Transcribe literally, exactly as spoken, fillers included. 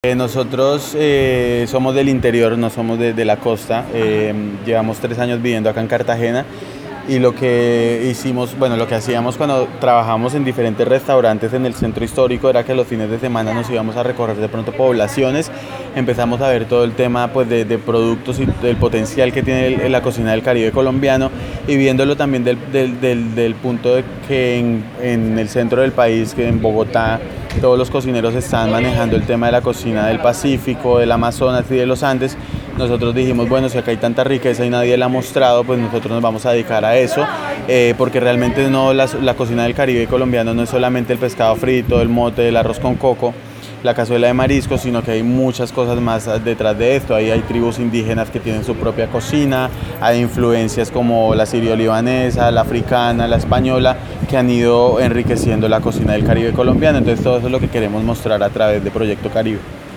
Eh, nosotros eh, somos del interior, no somos de, de la costa. Eh, llevamos tres años viviendo acá en Cartagena y lo que hicimos, bueno, lo que hacíamos cuando trabajamos en diferentes restaurantes en el centro histórico era que los fines de semana nos íbamos a recorrer de pronto poblaciones, empezamos a ver todo el tema pues, de, de productos y del potencial que tiene el, la cocina del Caribe colombiano y viéndolo también del, del, del, del punto de que en, en el centro del país, que en Bogotá, todos los cocineros están manejando el tema de la cocina del Pacífico, del Amazonas y de los Andes. Nosotros dijimos, bueno, si acá hay tanta riqueza y nadie la ha mostrado, pues nosotros nos vamos a dedicar a eso, eh, porque realmente no, la, la cocina del Caribe colombiano no es solamente el pescado frito, el mote, el arroz con coco, la cazuela de mariscos, sino que hay muchas cosas más detrás de esto. Ahí hay tribus indígenas que tienen su propia cocina, hay influencias como la sirio-libanesa, la africana, la española, que han ido enriqueciendo la cocina del Caribe colombiano. Entonces todo eso es lo que queremos mostrar a través de Proyecto Caribe.